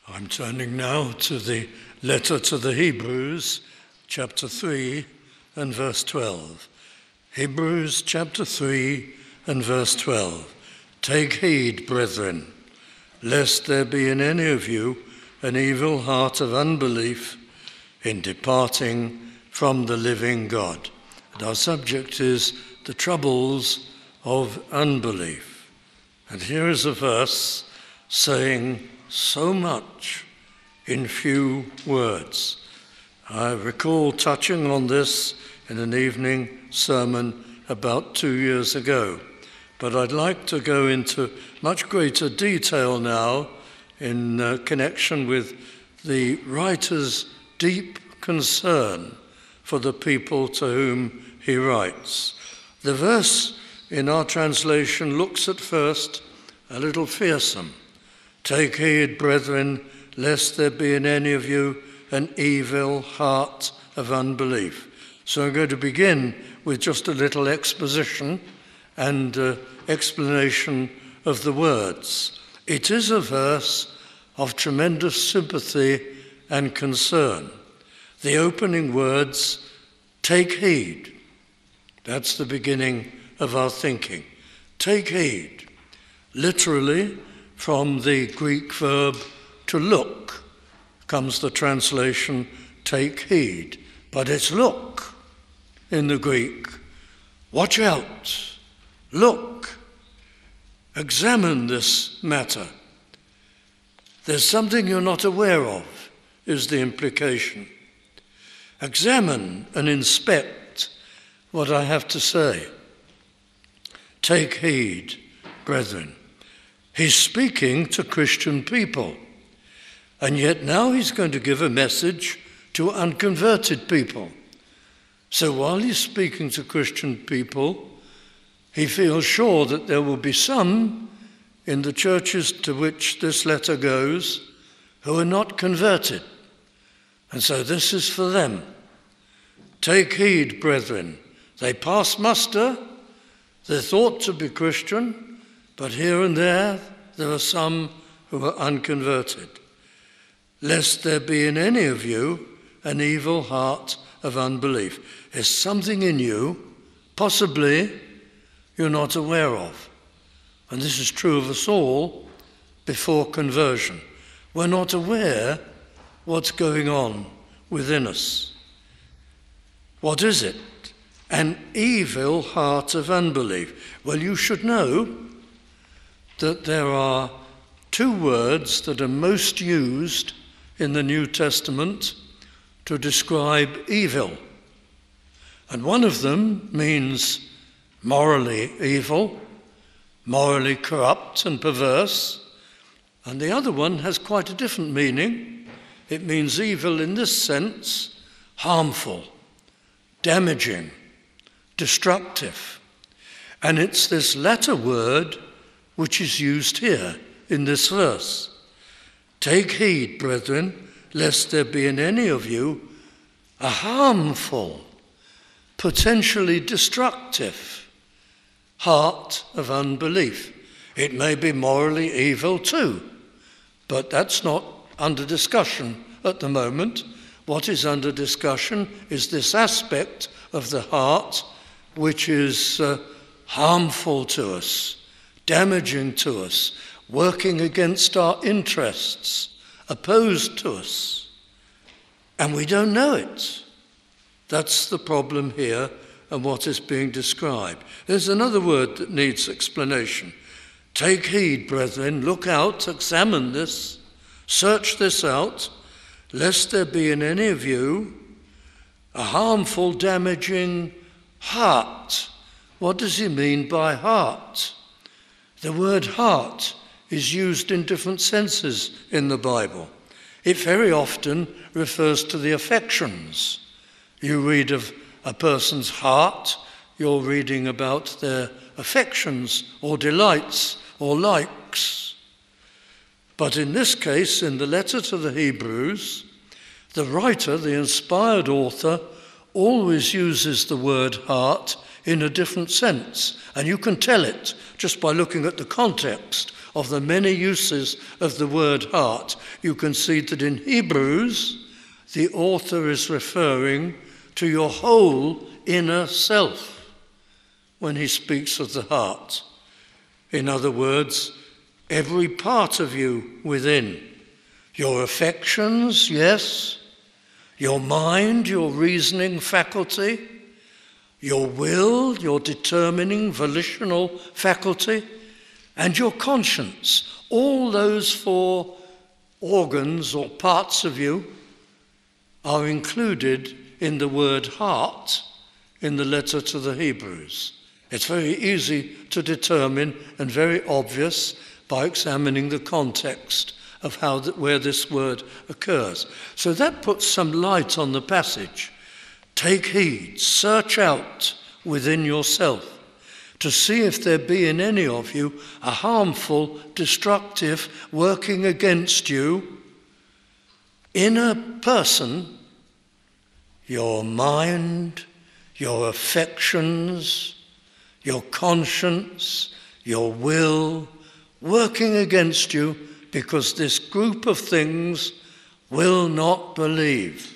I'm turning now to the letter to the Hebrews, chapter 3 and verse 12. Hebrews chapter 3 and verse 12. Take heed, brethren, lest there be in any of you an evil heart of unbelief in departing from the living God. And our subject is the troubles of unbelief. And here is a verse saying so much in few words. I recall touching on this in an evening sermon about 2 years ago, but I'd like to go into much greater detail now in connection with the writer's deep concern for the people to whom he writes. The verse in our translation looks at first a little fearsome. Take heed, brethren, lest there be in any of you an evil heart of unbelief. So I'm going to begin with just a little exposition and explanation of the words. It is a verse of tremendous sympathy and concern. The opening words, take heed. That's the beginning of our thinking. Take heed. Literally, from the Greek verb to look comes the translation, take heed. But it's look in the Greek. Watch out. Look. Examine this matter. There's something you're not aware of, is the implication. Examine and inspect what I have to say. Take heed, brethren. He's speaking to Christian people, and yet now he's going to give a message to unconverted people. So while he's speaking to Christian people, he feels sure that there will be some in the churches to which this letter goes who are not converted. And so this is for them. Take heed, brethren. They pass muster. They're thought to be Christian, but here and there are some who are unconverted. Lest there be in any of you an evil heart of unbelief. There's something in you, possibly, you're not aware of. And this is true of us all before conversion. We're not aware what's going on within us. What is it? An evil heart of unbelief. Well, you should know that there are two words that are most used in the New Testament to describe evil. And one of them means morally evil, morally corrupt and perverse. And the other one has quite a different meaning. It means evil in this sense, harmful, damaging, destructive. And it's this latter word which is used here in this verse. Take heed, brethren, lest there be in any of you a harmful, potentially destructive heart of unbelief. It may be morally evil too, but that's not under discussion at the moment. What is under discussion is this aspect of the heart which is harmful to us, damaging to us, working against our interests, opposed to us. And we don't know it. That's the problem here and what is being described. There's another word that needs explanation. Take heed, brethren, look out, examine this, search this out, lest there be in any of you a harmful, damaging heart. What does he mean by heart? The word heart is used in different senses in the Bible. It very often refers to the affections. You read of a person's heart, you're reading about their affections or delights or likes. But in this case, in the letter to the Hebrews, the writer, the inspired author, always uses the word heart in a different sense. And you can tell it just by looking at the context of the many uses of the word heart. You can see that in Hebrews, the author is referring to your whole inner self when he speaks of the heart. In other words, every part of you within. Your affections, yes. Your mind, your reasoning faculty. Your will, your determining volitional faculty. And your conscience. All those 4 organs or parts of you are included in the word heart in the letter to the Hebrews. It's very easy to determine and very obvious by examining the context of where this word occurs. So that puts some light on the passage. Take heed, search out within yourself to see if there be in any of you a harmful, destructive, working against you inner person, your mind, your affections, your conscience, your will, working against you because this group of things will not believe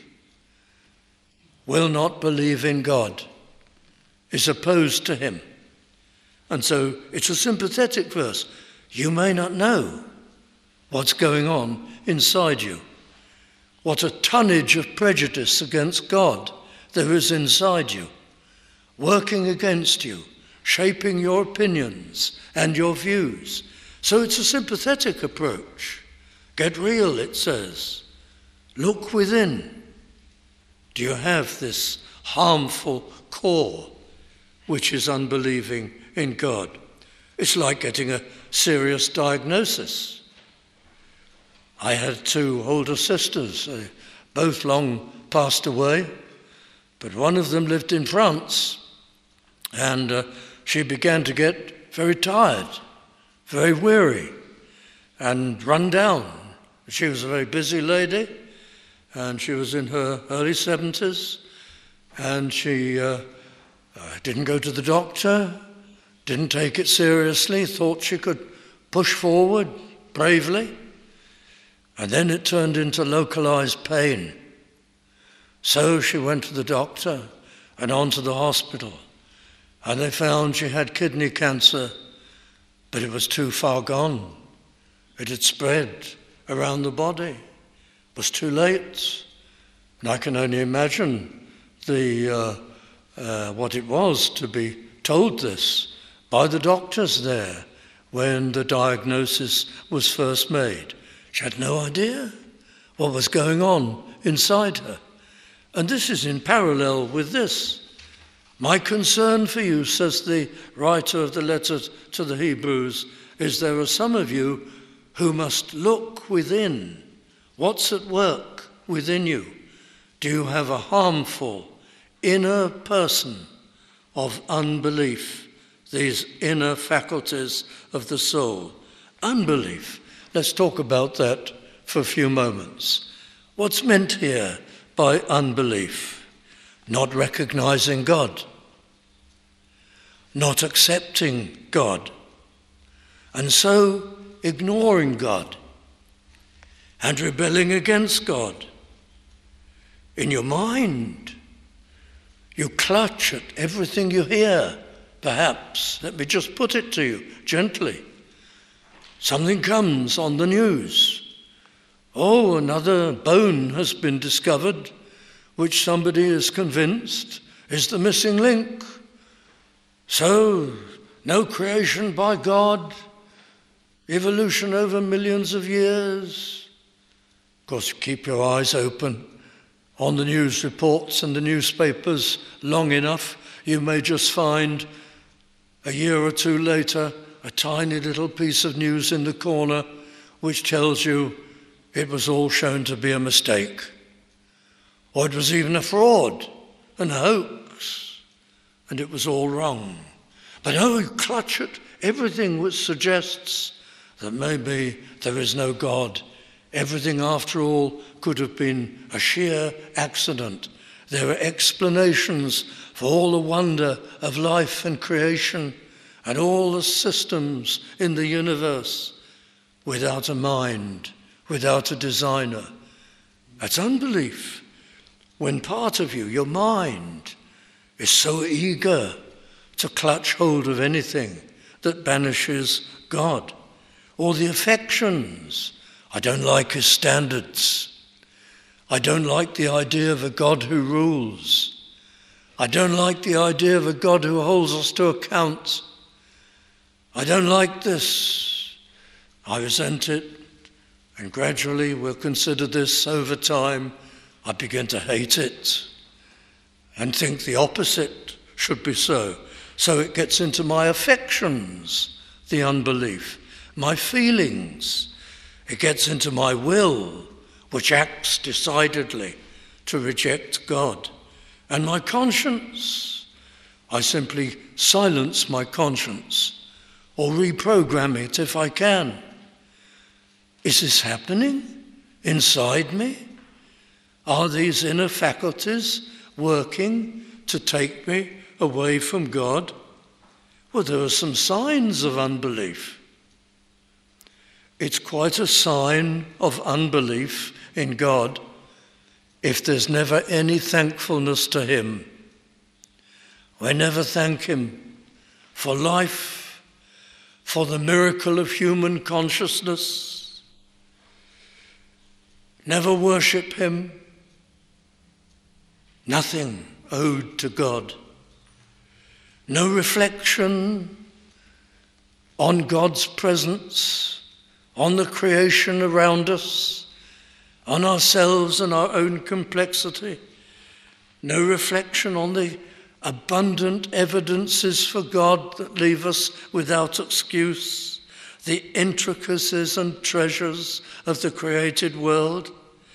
in God, is opposed to him. And so it's a sympathetic verse. You may not know what's going on inside you, what a tonnage of prejudice against God there is inside you, working against you, shaping your opinions and your views. So it's a sympathetic approach. Get real, it says. Look within. Do you have this harmful core which is unbelieving in God? It's like getting a serious diagnosis. I had 2 older sisters, both long passed away, but one of them lived in France, and she began to get very tired, very weary, and run down. She was a very busy lady, and she was in her early 70s, and she didn't go to the doctor, didn't take it seriously, thought she could push forward bravely, and then it turned into localized pain. So she went to the doctor and on to the hospital, and they found she had kidney cancer, but it was too far gone. It had spread around the body. It was too late. And I can only imagine what it was to be told this by the doctors there when the diagnosis was first made. She had no idea what was going on inside her. And this is in parallel with this. My concern for you, says the writer of the letter to the Hebrews, is there are some of you who must look within. What's at work within you? Do you have a harmful inner person of unbelief, these inner faculties of the soul? Unbelief. Let's talk about that for a few moments. What's meant here by unbelief? Not recognizing God, not accepting God, and so ignoring God and rebelling against God. In your mind, you clutch at everything you hear, perhaps. Let me just put it to you gently. Something comes on the news. Oh, another bone has been discovered, which somebody is convinced is the missing link. So, no creation by God, evolution over millions of years. Of course, keep your eyes open on the news reports and the newspapers long enough, you may just find a year or 2 later a tiny little piece of news in the corner which tells you it was all shown to be a mistake. Or it was even a fraud and a hoax, and it was all wrong. But you clutch at everything which suggests that maybe there is no God. Everything, after all, could have been a sheer accident. There are explanations for all the wonder of life and creation and all the systems in the universe without a mind, without a designer. That's unbelief. When part of you, your mind, is so eager to clutch hold of anything that banishes God, or the affections. I don't like his standards. I don't like the idea of a God who rules. I don't like the idea of a God who holds us to account. I don't like this. I resent it, and gradually we'll consider this over time. I begin to hate it and think the opposite should be so. So it gets into my affections, the unbelief, my feelings. It gets into my will, which acts decidedly to reject God. And my conscience, I simply silence my conscience or reprogram it if I can. Is this happening inside me? Are these inner faculties working to take me away from God? Well, there are some signs of unbelief. It's quite a sign of unbelief in God if there's never any thankfulness to him. We never thank him for life, for the miracle of human consciousness. Never worship him. Nothing owed to God. No reflection on God's presence, on the creation around us, on ourselves and our own complexity. No reflection on the abundant evidences for God that leave us without excuse, the intricacies and treasures of the created world.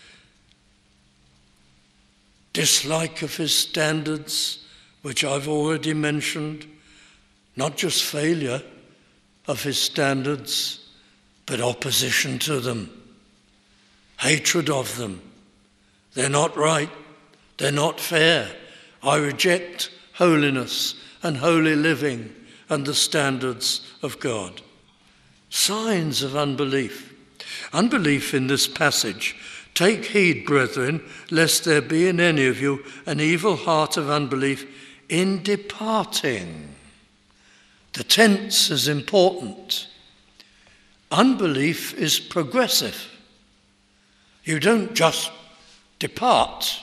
Dislike of his standards, which I've already mentioned, not just failure of his standards, but opposition to them, hatred of them. They're not right, they're not fair. I reject holiness and holy living and the standards of God. Signs of unbelief. Unbelief in this passage. Take heed, brethren, lest there be in any of you an evil heart of unbelief in departing. The tense is important. Unbelief is progressive. You don't just depart.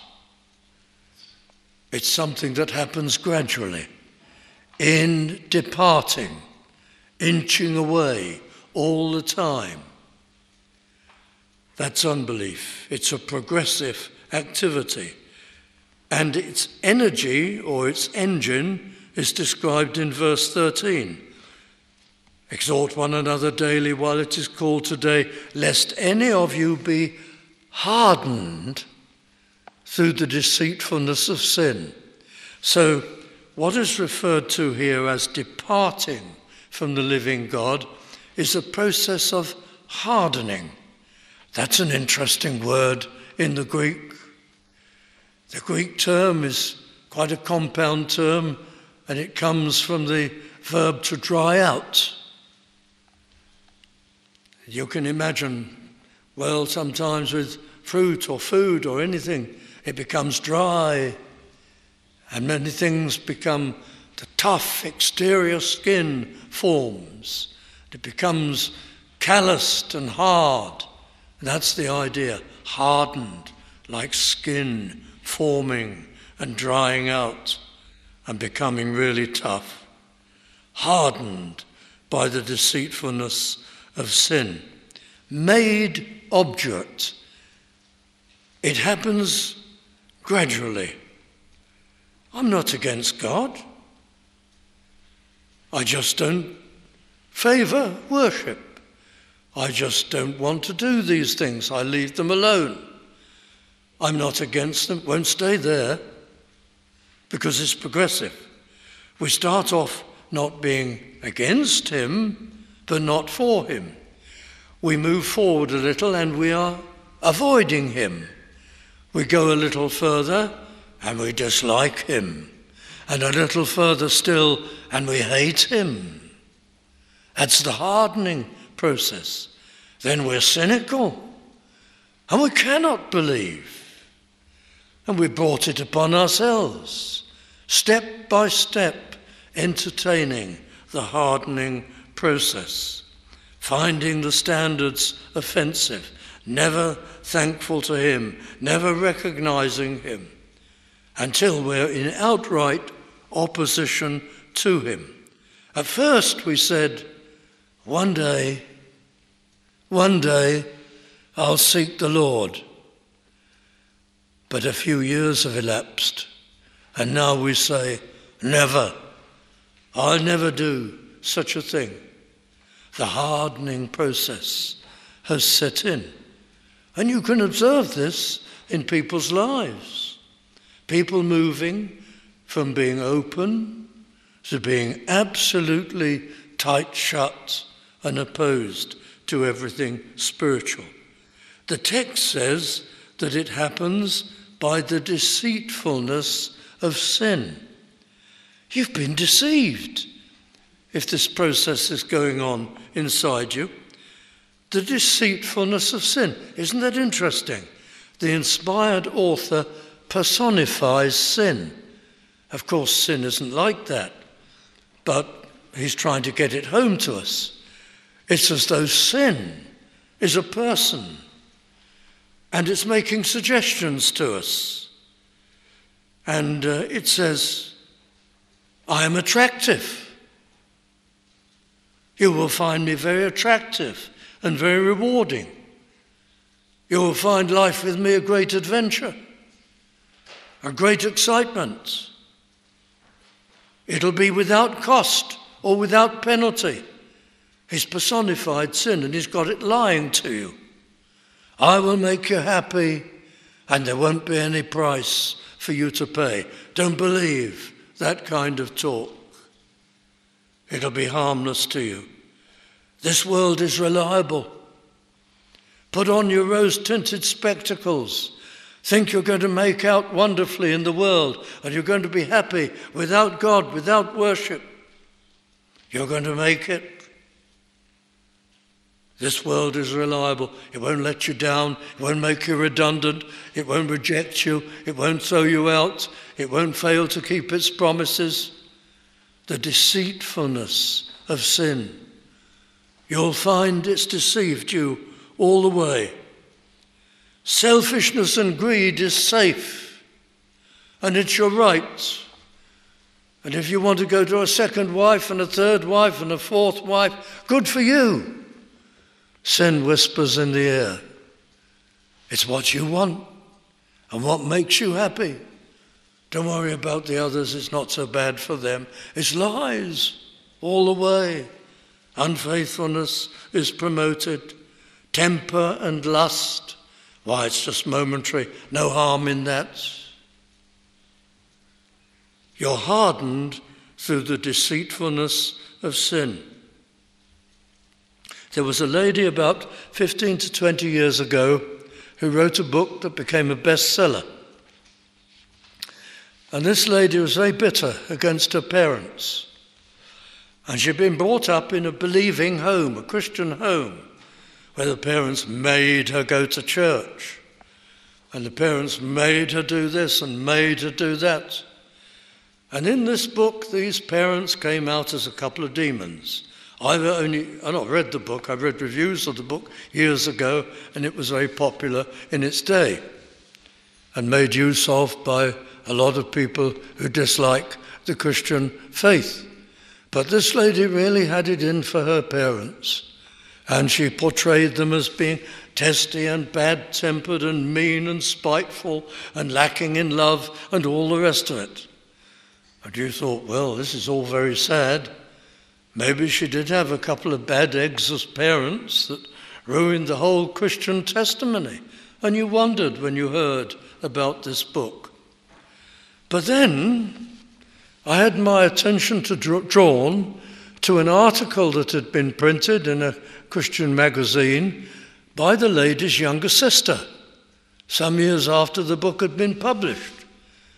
It's something that happens gradually. In departing, inching away all the time. That's unbelief. It's a progressive activity. And its energy, or its engine, is described in verse 13. Exhort one another daily while it is called today, lest any of you be hardened through the deceitfulness of sin. So what is referred to here as departing from the living God is a process of hardening. That's an interesting word in the Greek. The Greek term is quite a compound term, and it comes from the verb to dry out. You can imagine, well, sometimes with fruit or food or anything, it becomes dry, and many things become, the tough exterior skin forms. It becomes calloused and hard. That's the idea, hardened, like skin forming and drying out and becoming really tough. Hardened by the deceitfulness of sin. Made obdurate. It happens gradually. I'm not against God. I just don't favour worship. I just don't want to do these things. I leave them alone. I'm not against them, won't stay there, because it's progressive. We start off not being against him, but not for him. We move forward a little and we are avoiding him. We go a little further and we dislike him. And a little further still, and we hate him. That's the hardening process. Then we're cynical, and we cannot believe. And we brought it upon ourselves, step by step, entertaining the hardening process, finding the standards offensive, never thankful to him, never recognizing him, until we're in outright opposition to him. At first we said, one day I'll seek the Lord. But a few years have elapsed, and now we say, never. I'll never do such a thing. The hardening process has set in. And you can observe this in people's lives. People moving from being open to being absolutely tight shut and opposed to everything spiritual. The text says that it happens by the deceitfulness of sin. You've been deceived if this process is going on inside you. The deceitfulness of sin. Isn't that interesting? The inspired author personifies sin. Of course, sin isn't like that, but he's trying to get it home to us. It's as though sin is a person, and it's making suggestions to us. And it says, I am attractive. You will find me very attractive and very rewarding. You will find life with me a great adventure, a great excitement. It'll be without cost or without penalty. He's personified sin, and he's got it lying to you. I will make you happy, and there won't be any price for you to pay. Don't believe that kind of talk. It'll be harmless to you. This world is reliable. Put on your rose-tinted spectacles. Think you're going to make out wonderfully in the world, and you're going to be happy without God, without worship. You're going to make it. This world is reliable. It won't let you down. It won't make you redundant. It won't reject you. It won't throw you out. It won't fail to keep its promises. The deceitfulness of sin. You'll find it's deceived you all the way. Selfishness and greed is safe, and it's your right. And if you want to go to a second wife and a third wife and a fourth wife, good for you. Sin whispers in the ear. It's what you want and what makes you happy. Don't worry about the others, it's not so bad for them. It's lies all the way. Unfaithfulness is promoted. Temper and lust, why, it's just momentary. No harm in that. You're hardened through the deceitfulness of sin. There was a lady about 15 to 20 years ago who wrote a book that became a bestseller. And this lady was very bitter against her parents. And she'd been brought up in a believing home, a Christian home, where the parents made her go to church. And the parents made her do this and made her do that. And in this book, these parents came out as a couple of demons. I've not read the book, I've read reviews of the book years ago, and it was very popular in its day and made use of by a lot of people who dislike the Christian faith. But this lady really had it in for her parents, and she portrayed them as being testy and bad-tempered and mean and spiteful and lacking in love and all the rest of it. And you thought, well, this is all very sad. Maybe she did have a couple of bad eggs as parents that ruined the whole Christian testimony. And you wondered when you heard about this book. But then I had my attention drawn to an article that had been printed in a Christian magazine by the lady's younger sister, some years after the book had been published.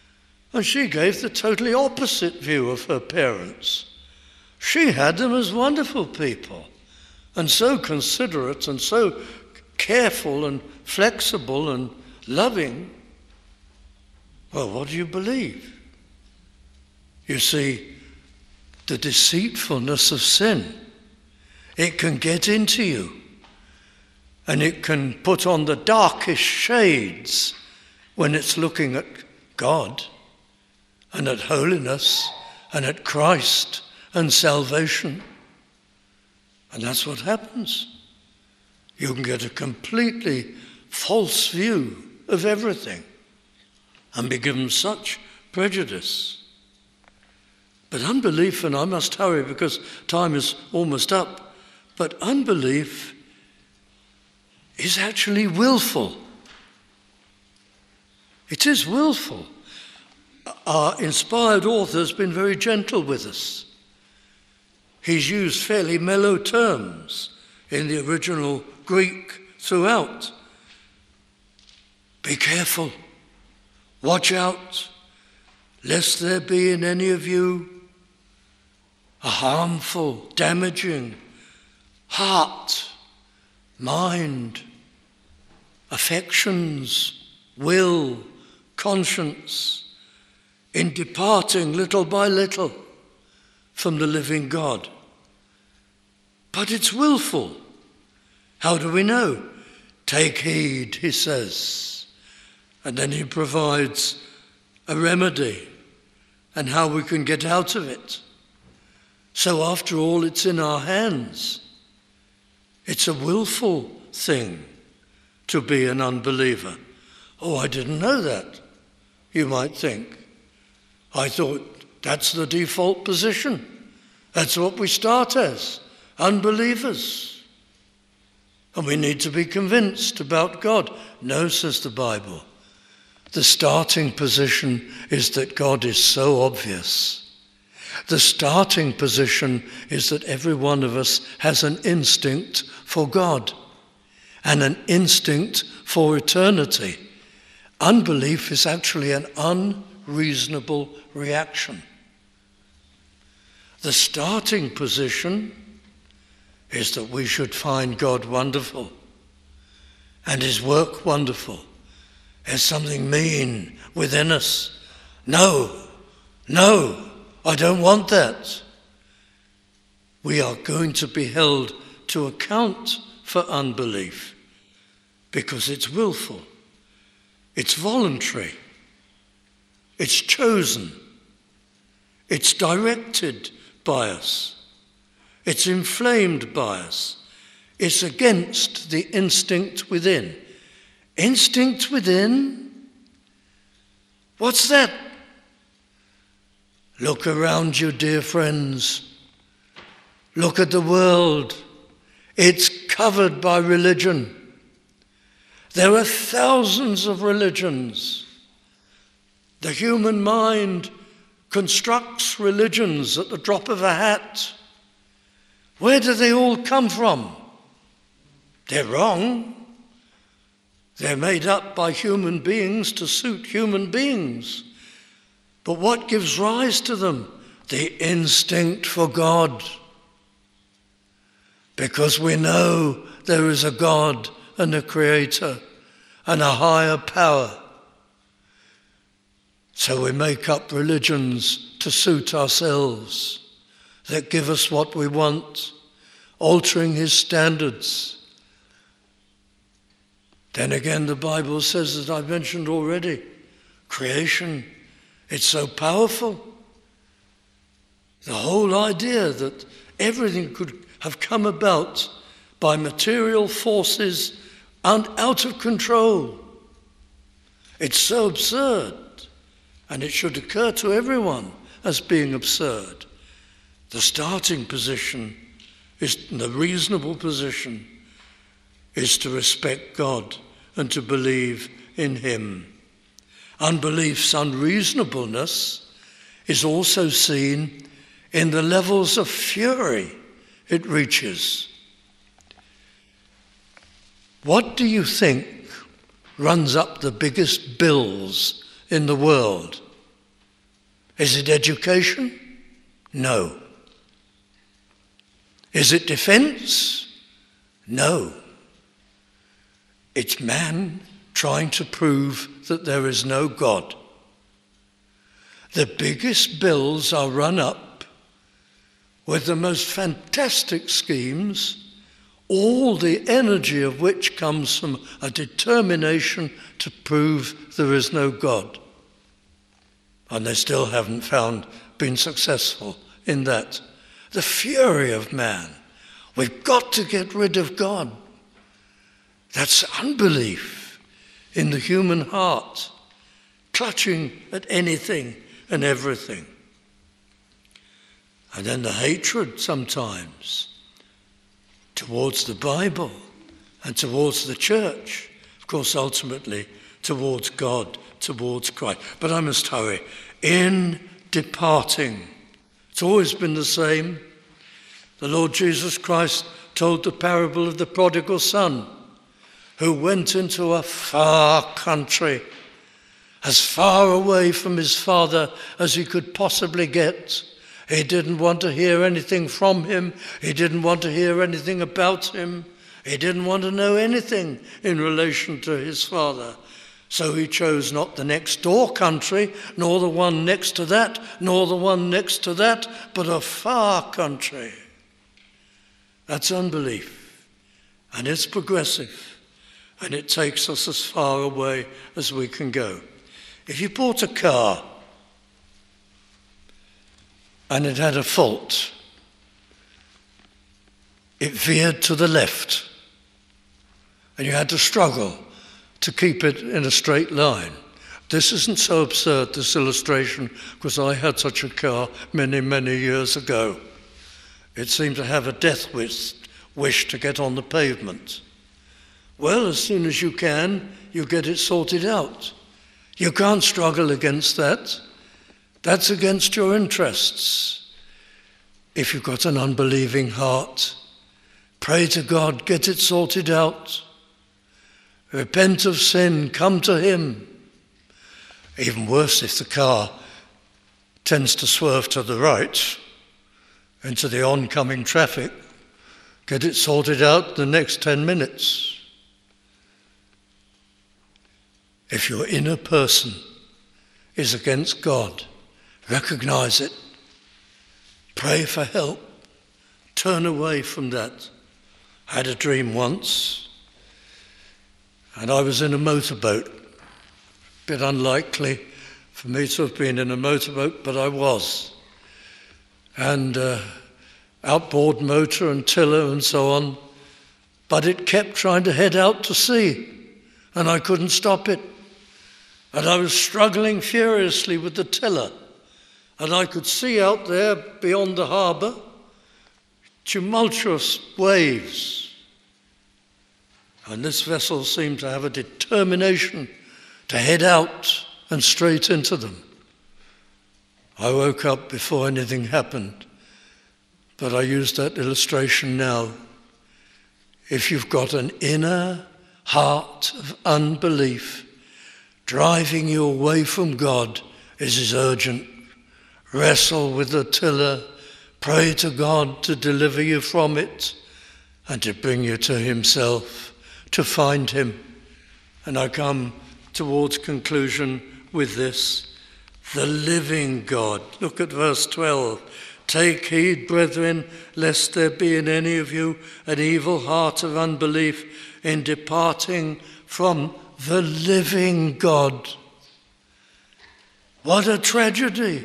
And she gave the totally opposite view of her parents. She had them as wonderful people, and so considerate and so careful and flexible and loving. Well, what do you believe? You see, the deceitfulness of sin, it can get into you, and it can put on the darkest shades when it's looking at God and at holiness and at Christ and salvation. And that's what happens. You can get a completely false view of everything and be given such prejudice. But unbelief, and I must hurry because time is almost up, but unbelief is actually willful. It is willful. Our inspired author has been very gentle with us. He's used fairly mellow terms in the original Greek throughout. Be careful, watch out, lest there be in any of you a harmful, damaging heart, mind, affections, will, conscience, in departing little by little from the living God. But it's willful. How do we know? Take heed, he says. And then he provides a remedy and how we can get out of it. So after all, it's in our hands. It's a willful thing to be an unbeliever. Oh, I didn't know that, you might think. I thought that's the default position. That's what we start as, unbelievers. And we need to be convinced about God. No, says the Bible. The starting position is that God is so obvious. The starting position is that every one of us has an instinct for God and an instinct for eternity. Unbelief is actually an unreasonable reaction. The starting position is that we should find God wonderful and his work wonderful. There's something mean within us. No, I don't want that. We are going to be held to account for unbelief because it's willful, it's voluntary, it's chosen, it's directed by us, it's inflamed by us, it's against the instinct within. Instinct within? What's that? Look around you, dear friends. Look at the world. It's covered by religion. There are thousands of religions. The human mind constructs religions at the drop of a hat. Where do they all come from? They're wrong. They're made up by human beings to suit human beings. But what gives rise to them? The instinct for God. Because we know there is a God and a creator and a higher power. So we make up religions to suit ourselves, that give us what we want, altering his standards. Then again, the Bible says, as I've mentioned already, creation, it's so powerful. The whole idea that everything could have come about by material forces and out of control. It's so absurd, and it should occur to everyone as being absurd. The starting position is the reasonable position is to respect God and to believe in him. Unbelief's unreasonableness is also seen in the levels of fury it reaches. What do you think runs up the biggest bills in the world? Is it education? No. Is it defense? No. It's man trying to prove that there is no God. The biggest bills are run up with the most fantastic schemes, all the energy of which comes from a determination to prove there is no God. And they still haven't been successful in that. The fury of man. We've got to get rid of God. That's unbelief in the human heart, clutching at anything and everything. And then the hatred sometimes towards the Bible and towards the church, of course ultimately towards God, towards Christ. But I must hurry. In departing, it's always been the same. The Lord Jesus Christ told the parable of the prodigal son, who went into a far country, as far away from his father as he could possibly get. He didn't want to hear anything from him. He didn't want to hear anything about him. He didn't want to know anything in relation to his father. So he chose not the next door country, nor the one next to that, nor the one next to that, but a far country. That's unbelief. And it's progressive. And it takes us as far away as we can go. If you bought a car and it had a fault, it veered to the left, and you had to struggle to keep it in a straight line. This isn't so absurd, this illustration, because I had such a car many, many years ago. It seemed to have a death wish to get on the pavement. Well, as soon as you can, you get it sorted out. You can't struggle against that. That's against your interests. If you've got an unbelieving heart, pray to God, get it sorted out. Repent of sin, come to him. Even worse if the car tends to swerve to the right into the oncoming traffic. Get it sorted out the next 10 minutes. If your inner person is against God, recognize it. Pray for help. Turn away from that. I had a dream once, and I was in a motorboat. A bit unlikely for me to have been in a motorboat, but I was. And outboard motor and tiller and so on, but it kept trying to head out to sea, and I couldn't stop it. And I was struggling furiously with the tiller, and I could see out there beyond the harbour tumultuous waves. And this vessel seemed to have a determination to head out and straight into them. I woke up before anything happened, but I use that illustration now. If you've got an inner heart of unbelief driving you away from God, it is urgent. Wrestle with the tiller, pray to God to deliver you from it and to bring you to himself, to find him. And I come towards conclusion with this. The living God. Look at verse 12. Take heed, brethren, lest there be in any of you an evil heart of unbelief in departing from the living God. What a tragedy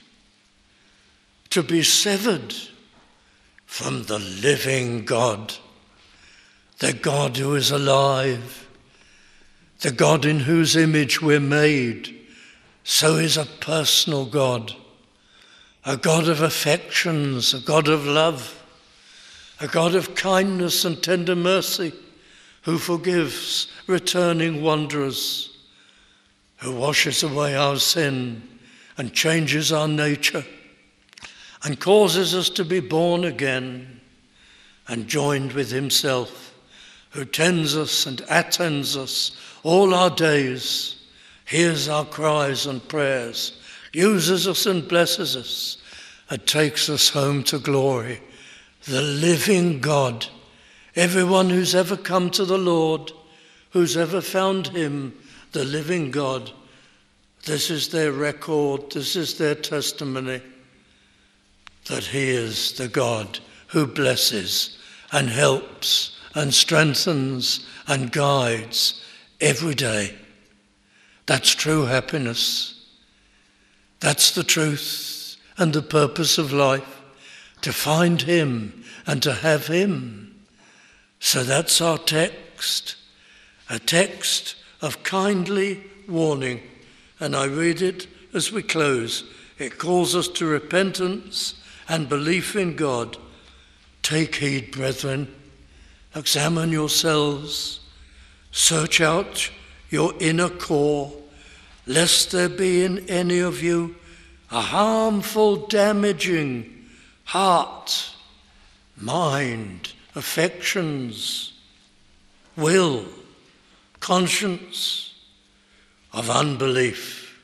to be severed from the living God, the God who is alive, the God in whose image we're made. So is a personal God, a God of affections, a God of love, a God of kindness and tender mercy, who forgives returning wanderers, who washes away our sin and changes our nature and causes us to be born again and joined with himself, who tends us and attends us all our days, hears our cries and prayers, uses us and blesses us, and takes us home to glory. The living God. Everyone who's ever come to the Lord, who's ever found him, the living God, this is their record, this is their testimony, that he is the God who blesses and helps and strengthens and guides every day. That's true happiness. That's the truth and the purpose of life, to find him and to have him. So that's our text, a text of kindly warning. And I read it as we close. It calls us to repentance and belief in God. Take heed, brethren. Examine yourselves. Search out your inner core, lest there be in any of you a harmful, damaging heart, mind, affections, will, conscience of unbelief,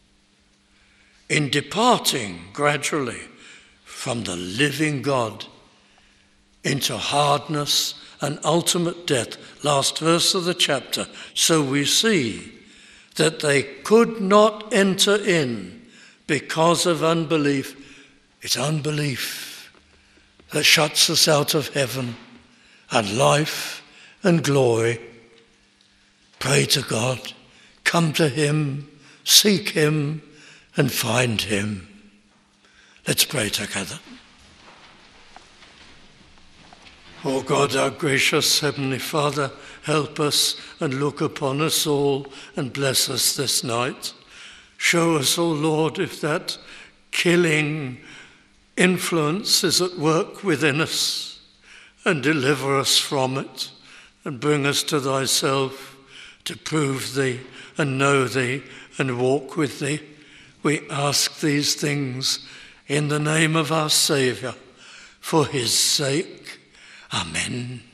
in departing gradually from the living God into hardness and ultimate death. Last verse of the chapter. So we see that they could not enter in because of unbelief. It's unbelief that shuts us out of heaven and life and glory. Pray to God, come to him, seek him and find him. Let's pray together. O God, our gracious Heavenly Father, help us and look upon us all and bless us this night. Show us, O Lord, if that killing influence is at work within us, and deliver us from it and bring us to thyself to prove thee and know thee and walk with thee. We ask these things in the name of our Saviour, for his sake. Amen.